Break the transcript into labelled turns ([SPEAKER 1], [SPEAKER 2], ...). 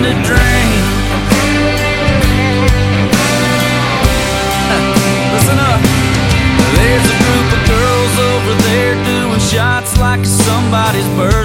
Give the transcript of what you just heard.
[SPEAKER 1] to drink. Listen up. There's a group of girls over there doing shots like somebody's birthday.